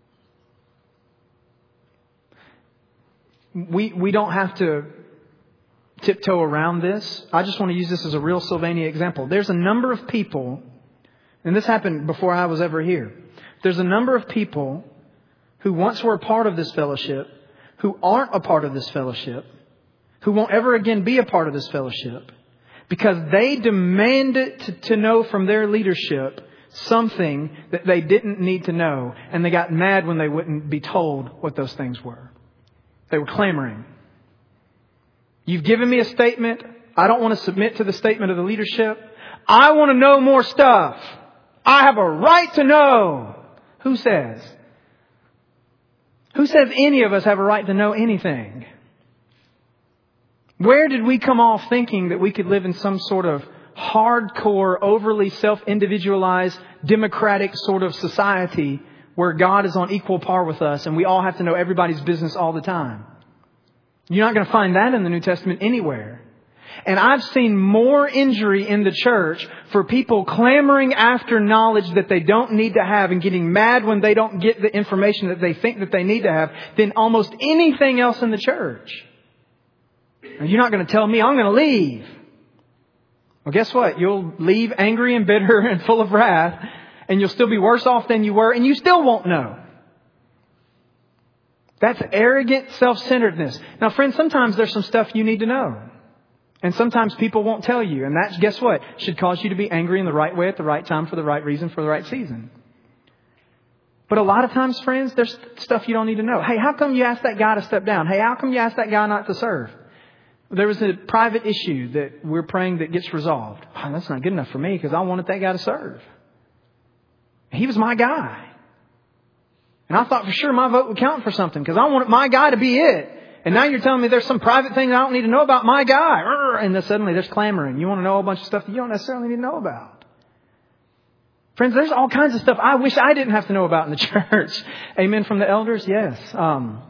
We we don't have to tiptoe around this. I just want to use this as a real Sylvania example. There's a number of people, and this happened before I was ever here. There's a number of people who once were a part of this fellowship, who aren't a part of this fellowship, who won't ever again be a part of this fellowship, because they demanded to, to know from their leadership something that they didn't need to know, and they got mad when they wouldn't be told what those things were. They were clamoring. You've given me a statement. I don't want to submit to the statement of the leadership. I want to know more stuff. I have a right to know. Who says? Who says any of us have a right to know anything? Where did we come off thinking that we could live in some sort of hardcore, overly self-individualized, democratic sort of society where God is on equal par with us and we all have to know everybody's business all the time? You're not going to find that in the New Testament anywhere. And I've seen more injury in the church for people clamoring after knowledge that they don't need to have and getting mad when they don't get the information that they think that they need to have than almost anything else in the church. And you're not going to tell me I'm going to leave. Well, guess what? You'll leave angry and bitter and full of wrath, and you'll still be worse off than you were, and you still won't know. That's arrogant self-centeredness. Now, friends, sometimes there's some stuff you need to know. And sometimes people won't tell you. And that, guess what? Should cause you to be angry in the right way at the right time for the right reason for the right season. But a lot of times, friends, there's stuff you don't need to know. Hey, how come you asked that guy to step down? Hey, how come you asked that guy not to serve? There was a private issue that we're praying that gets resolved. Oh, that's not good enough for me because I wanted that guy to serve. He was my guy. And I thought for sure my vote would count for something because I wanted my guy to be it. And now you're telling me there's some private thing I don't need to know about my guy. And then suddenly there's clamoring. You want to know a bunch of stuff that you don't necessarily need to know about. Friends, there's all kinds of stuff I wish I didn't have to know about in the church. Amen from the elders? Yes. Um,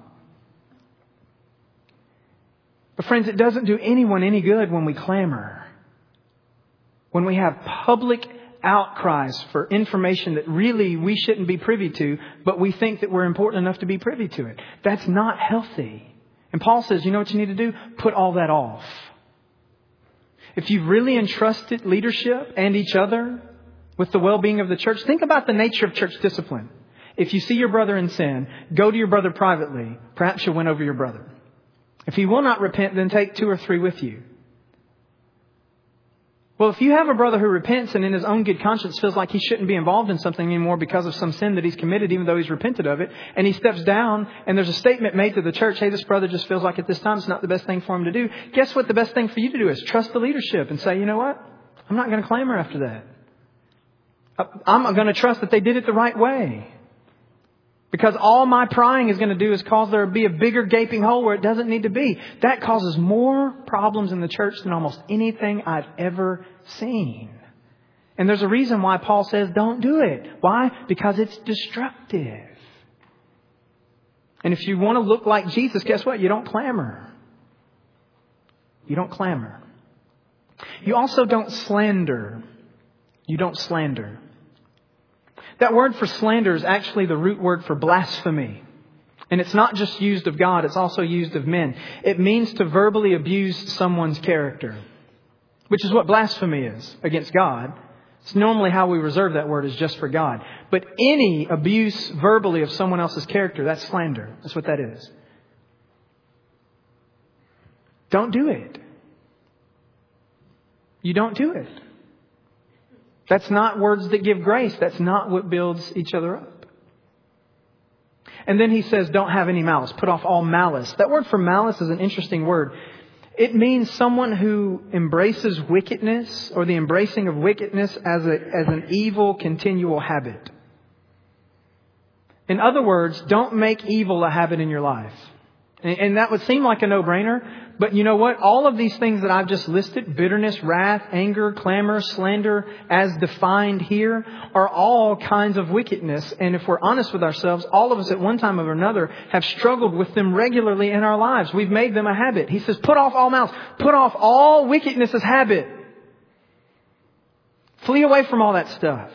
but friends, it doesn't do anyone any good when we clamor. When we have public outcries for information that really we shouldn't be privy to, but we think that we're important enough to be privy to it. That's not healthy. And Paul says, you know what you need to do? Put all that off. If you've really entrusted leadership and each other with the well-being of the church, think about the nature of church discipline. If you see your brother in sin, go to your brother privately. Perhaps you'll win over your brother. If he will not repent, then take two or three with you. Well, if you have a brother who repents and in his own good conscience feels like he shouldn't be involved in something anymore because of some sin that he's committed, even though he's repented of it, and he steps down and there's a statement made to the church, hey, this brother just feels like at this time it's not the best thing for him to do. Guess what the best thing for you to do is? Trust the leadership and say, you know what? I'm not going to clamor after that. I'm going to trust that they did it the right way. Because all my prying is going to do is cause there to be a bigger gaping hole where it doesn't need to be. That causes more problems in the church than almost anything I've ever seen. And there's a reason why Paul says don't do it. Why? Because it's destructive. And if you want to look like Jesus, guess what? You don't clamor. You don't clamor. You also don't slander. You don't slander. That word for slander is actually the root word for blasphemy. And it's not just used of God, it's also used of men. It means to verbally abuse someone's character, which is what blasphemy is against God. It's normally how we reserve that word is just for God. But any abuse verbally of someone else's character, that's slander. That's what that is. Don't do it. You don't do it. That's not words that give grace. That's not what builds each other up. And then he says, don't have any malice. Put off all malice. That word for malice is an interesting word. It means someone who embraces wickedness or the embracing of wickedness as a, as an evil, continual habit. In other words, don't make evil a habit in your life. And that would seem like a no-brainer. But you know what? All of these things that I've just listed, bitterness, wrath, anger, clamor, slander, as defined here, are all kinds of wickedness. And if we're honest with ourselves, all of us at one time or another have struggled with them regularly in our lives. We've made them a habit. He says, put off all malice. Put off all wickedness as habit. Flee away from all that stuff.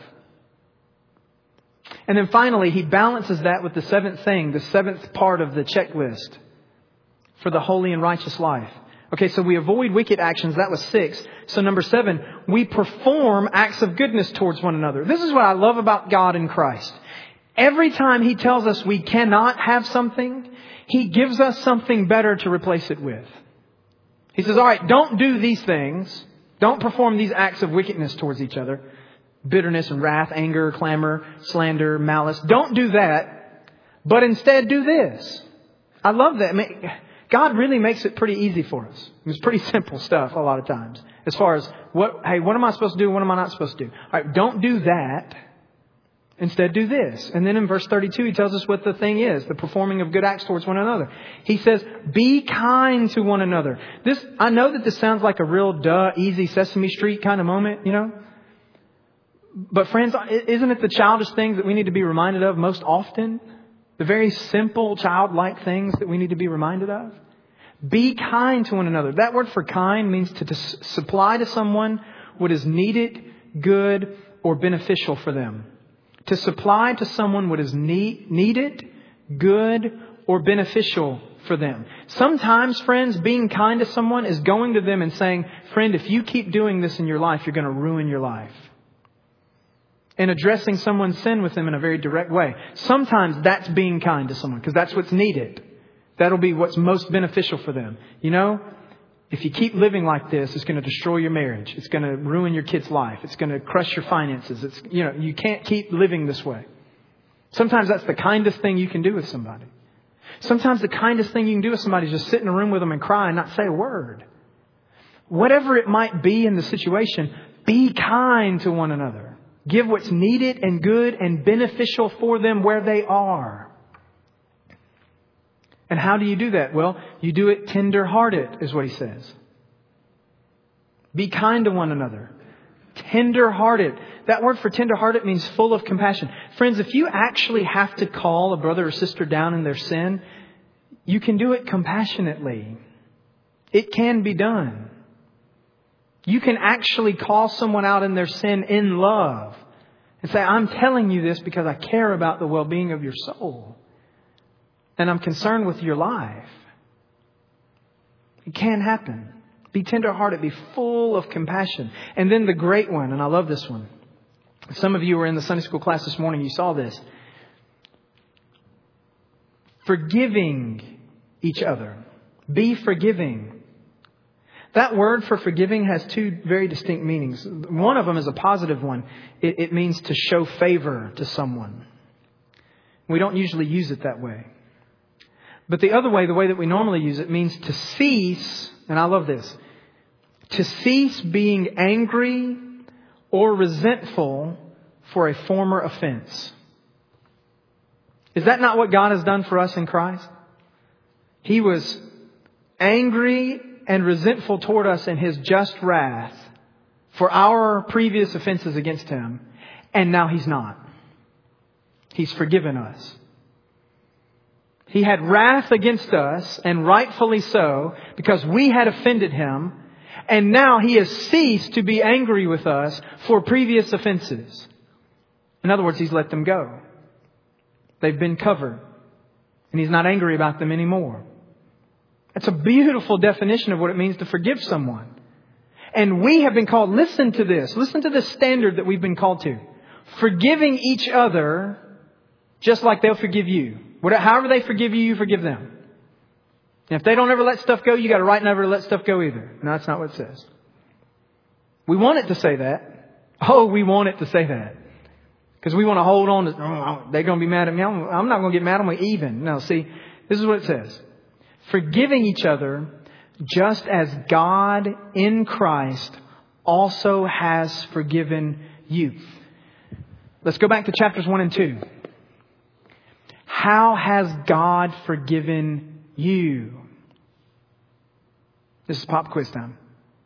And then finally, he balances that with the seventh thing, the seventh part of the checklist for the holy and righteous life. Okay, so we avoid wicked actions. That was six. So number seven, we perform acts of goodness towards one another. This is what I love about God in Christ. Every time He tells us we cannot have something, He gives us something better to replace it with. He says, all right, don't do these things. Don't perform these acts of wickedness towards each other. Bitterness and wrath, anger, clamor, slander, malice. Don't do that. But instead do this. I love that. I mean, God really makes it pretty easy for us. It's pretty simple stuff a lot of times. As far as, what, hey, what am I supposed to do? What am I not supposed to do? All right, don't do that. Instead, do this. And then in verse thirty-two, he tells us what the thing is, the performing of good acts towards one another. He says, be kind to one another. This, I know that this sounds like a real duh, easy Sesame Street kind of moment, you know. But friends, isn't it the childish things that we need to be reminded of most often? The very simple, childlike things that we need to be reminded of. Be kind to one another. That word for kind means to, to supply to someone what is needed, good, or beneficial for them. To supply to someone what is need, needed, good, or beneficial for them. Sometimes, friends, being kind to someone is going to them and saying, friend, if you keep doing this in your life, you're going to ruin your life. And addressing someone's sin with them in a very direct way. Sometimes that's being kind to someone because that's what's needed. That'll be what's most beneficial for them. You know, if you keep living like this, it's going to destroy your marriage. It's going to ruin your kid's life. It's going to crush your finances. It's, you know, you can't keep living this way. Sometimes that's the kindest thing you can do with somebody. Sometimes the kindest thing you can do with somebody is just sit in a room with them and cry and not say a word. Whatever it might be in the situation, be kind to one another. Give what's needed and good and beneficial for them where they are. And how do you do that? Well, you do it tender-hearted, is what he says. Be kind to one another. Tender-hearted. That word for tender-hearted means full of compassion. Friends, if you actually have to call a brother or sister down in their sin, you can do it compassionately. It can be done. You can actually call someone out in their sin in love and say, I'm telling you this because I care about the well-being of your soul. And I'm concerned with your life. It can happen. Be tender-hearted. Be full of compassion. And then the great one, and I love this one. Some of you were in the Sunday school class this morning. You saw this. Forgiving each other. Be forgiving. That word for forgiving has two very distinct meanings. One of them is a positive one. It, it means to show favor to someone. We don't usually use it that way. But the other way, the way that we normally use it, means to cease, and I love this, to cease being angry or resentful for a former offense. Is that not what God has done for us in Christ? He was angry and resentful toward us in His just wrath for our previous offenses against Him. And now He's not. He's forgiven us. He had wrath against us, and rightfully so, because we had offended Him. And now He has ceased to be angry with us for previous offenses. In other words, He's let them go. They've been covered. And He's not angry about them anymore. That's a beautiful definition of what it means to forgive someone. And we have been called, listen to this. Listen to the standard that we've been called to. Forgiving each other just like they'll forgive you. However they forgive you, you forgive them. And if they don't ever let stuff go, you got a right never to let stuff go either. No, that's not what it says. We want it to say that. Oh, we want it to say that. Because we want to hold on to, oh, they're going to be mad at me. I'm, I'm not going to get mad at them even. No, see, this is what it says. Forgiving each other just as God in Christ also has forgiven you. Let's go back to chapters one and two. How has God forgiven you? This is pop quiz time.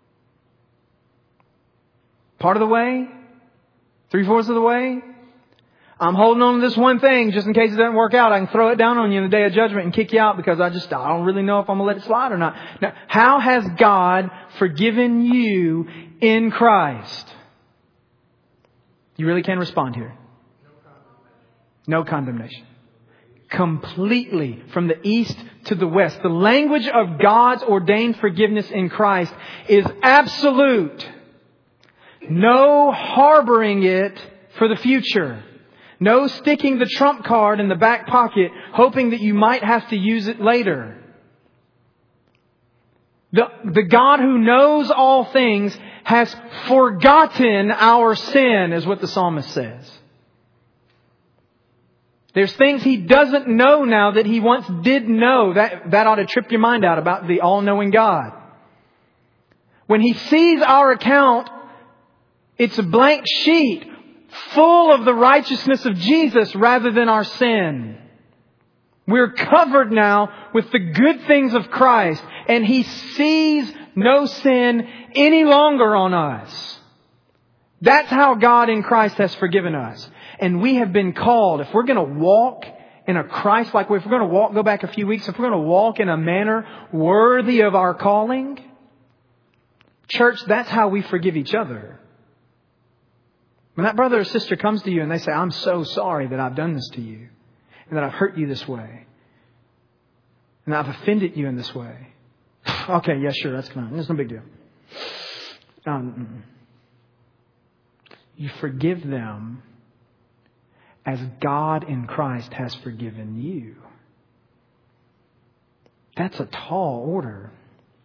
Part of the way? Three-fourths of the way? I'm holding on to this one thing just in case it doesn't work out. I can throw it down on you in the day of judgment and kick you out because I just, I don't really know if I'm going to let it slide or not. Now, how has God forgiven you in Christ? You really can respond here. No condemnation. Completely from the east to the west. The language of God's ordained forgiveness in Christ is absolute. No harboring it for the future. No sticking the trump card in the back pocket, hoping that you might have to use it later. The, the God who knows all things has forgotten our sin, is what the psalmist says. There's things He doesn't know now that He once did know. That, that ought to trip your mind out about the all-knowing God. When He sees our account, it's a blank sheet full of the righteousness of Jesus rather than our sin. We're covered now with the good things of Christ, and He sees no sin any longer on us. That's how God in Christ has forgiven us. And we have been called, if we're going to walk in a Christ-like way, if we're going to walk, go back a few weeks, if we're going to walk in a manner worthy of our calling, church, that's how we forgive each other. When that brother or sister comes to you and they say, I'm so sorry that I've done this to you, and that I've hurt you this way, and that I've offended you in this way. Okay, yeah, sure, that's fine. It's no big deal. Um, you forgive them as God in Christ has forgiven you. That's a tall order.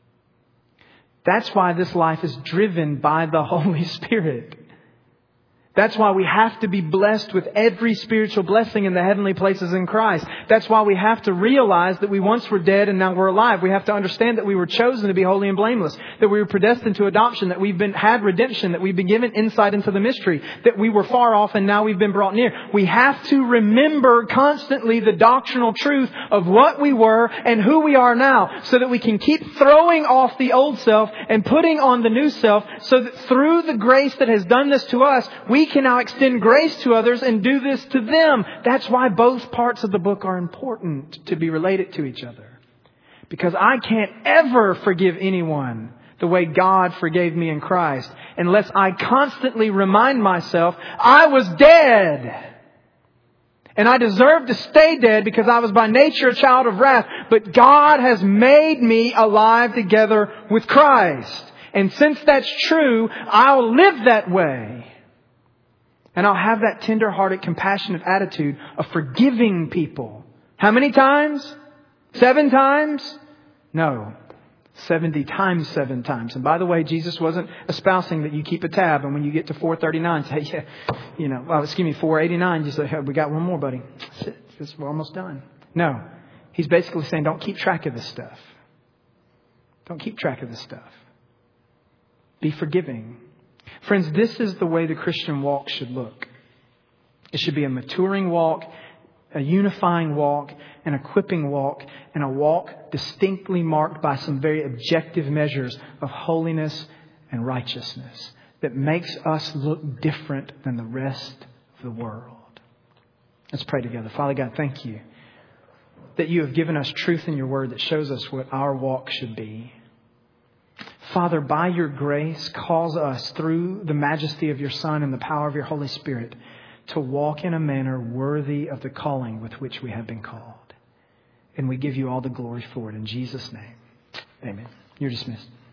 That's why this life is driven by the Holy Spirit. That's why we have to be blessed with every spiritual blessing in the heavenly places in Christ. That's why we have to realize that we once were dead and now we're alive. We have to understand that we were chosen to be holy and blameless, that we were predestined to adoption, that we've been had redemption, that we've been given insight into the mystery, that we were far off and now we've been brought near. We have to remember constantly the doctrinal truth of what we were and who we are now, so that we can keep throwing off the old self and putting on the new self, so that through the grace that has done this to us, we We can now extend grace to others and do this to them. That's why both parts of the book are important to be related to each other. Because I can't ever forgive anyone the way God forgave me in Christ unless I constantly remind myself I was dead. And I deserve to stay dead because I was by nature a child of wrath. But God has made me alive together with Christ. And since that's true, I'll live that way. And I'll have that tender-hearted, compassionate attitude of forgiving people. How many times? Seven times? No. Seventy times seven times. And by the way, Jesus wasn't espousing that you keep a tab. And when you get to four thirty-nine, say, yeah, you know, well, excuse me, four eighty-nine, you say, hey, we got one more, buddy. That's it. Just, we're almost done. No. He's basically saying, don't keep track of this stuff. Don't keep track of this stuff. Be forgiving. Friends, this is the way the Christian walk should look. It should be a maturing walk, a unifying walk, an equipping walk, and a walk distinctly marked by some very objective measures of holiness and righteousness that makes us look different than the rest of the world. Let's pray together. Father God, thank you that you have given us truth in your word that shows us what our walk should be. Father, by your grace, cause us through the majesty of your Son and the power of your Holy Spirit to walk in a manner worthy of the calling with which we have been called. And we give you all the glory for it in Jesus' name. Amen. You're dismissed.